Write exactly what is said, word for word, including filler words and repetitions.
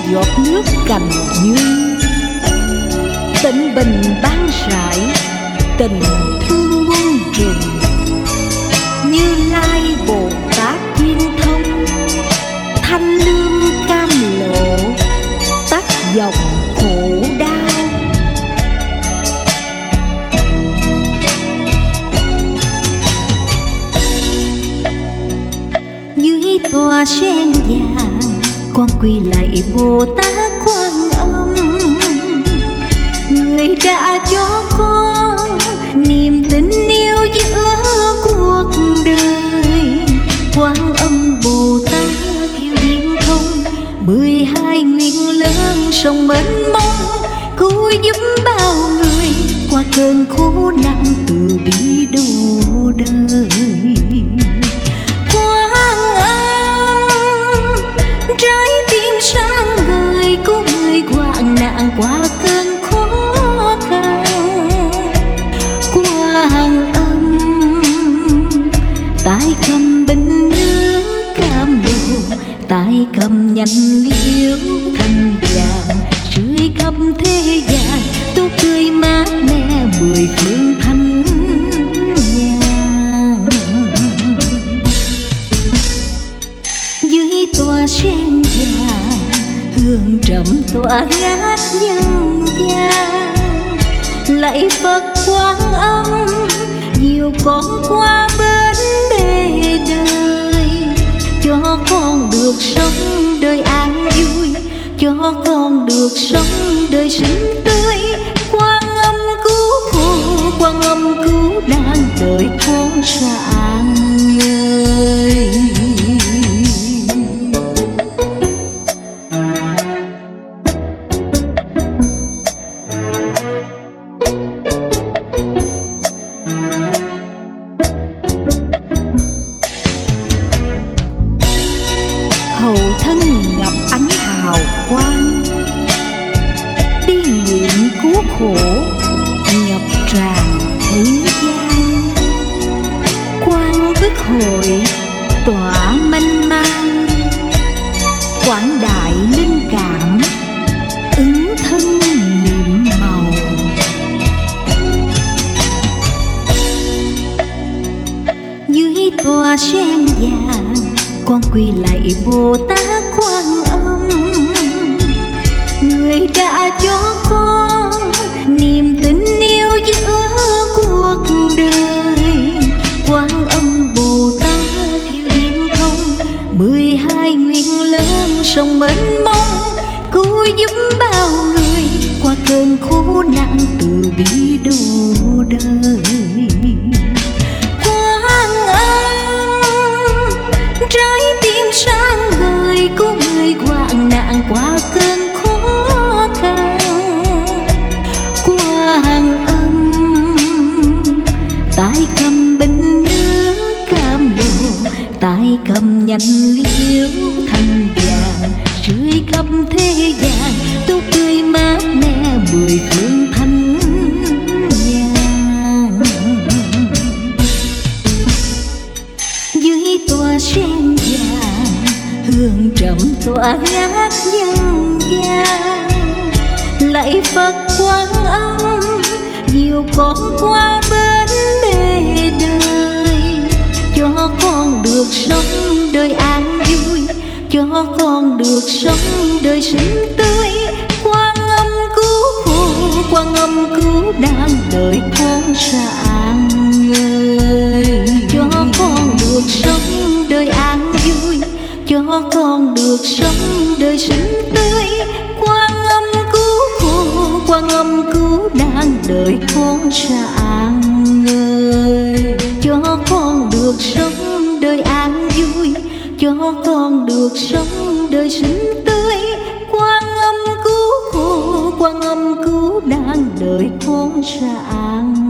giọt nước cành dương. Tịnh bình ban rải tình thương muôn trùng, Như Lai Bồ Tát viên thông, thanh lương cam lộ tắt dòng khổ đau. Dưới tòa sen vàng con quỳ lạy Bồ Tát Quan Âm, người đã cho con niềm tình yêu giữa cuộc đời. Quan Âm Bồ Tát theo viên thông, mười hai nguyện lớn sông mênh mông, cứu giúp bao người qua cơn khổ nạn từ bi đủ đời. Quan Âm trái tim sáng ngời, cứu người hoạn nạn qua cơn khó khăn. Quan Âm tay cầm bình nước cam lộ, tay cầm nhành liễu thành vàng, rưới khắp thế gian tôi cười mát mẻ mười phương thanh nhàn. Dưới tòa sen vàng hương trầm tỏa ngát nhân gian, lạy Phật Quan Âm dìu con qua bên bề đời, cho con được sống đời an vui, cho con được sống đời sinh tươi. Quan Âm cứu khổ, Quan Âm cứu nạn đời con rạng ngời. Hầu thân ngập ánh hào quang, đi nguyện cứu khổ ngập tràn thế gian. Quang bức hội tỏa mênh mang, quảng đại linh cảm ứng thân niệm màu. Dưới tòa sen vàng con quỳ lạy Bồ Tát Quan Âm, người đã cho con niềm tình yêu giữa cuộc đời. Quan Âm Bồ Tát theo viên thông, mười hai nguyện lớn sông mênh mông, cứu giúp bao người qua cơn khổ nạn từ bi đủ đời. Quan Âm trái tim sáng ngời, cứu người hoạn nạn qua cơn khó khăn. Quan Âm tay cầm bình nước cam lộ, tay cầm nhành liễu thành vàng, rưới khắp thế gian tôi cười mát mẻ mười phương thanh nhàn. Dưới tòa sen vàng hương trầm tỏa ngát nhân gian, lạy Phật Quan Âm dìu con qua bên bề đời, cho con được sống đời an vui, cho con được sống đời sinh tươi. Quan Âm cứu khổ, Quan Âm cứu nạn đời con rạng ngời, cho con được sống đời an vui, cho con được sống đời sinh tươi. Quan Âm cứu khổ, Quan Âm cứu nạn đời con rạng ngời, cho con được sống đời an vui, cho con được sống đời sinh tươi. Quan Âm cứu khổ, Quan Âm cứu nạn đời con rạng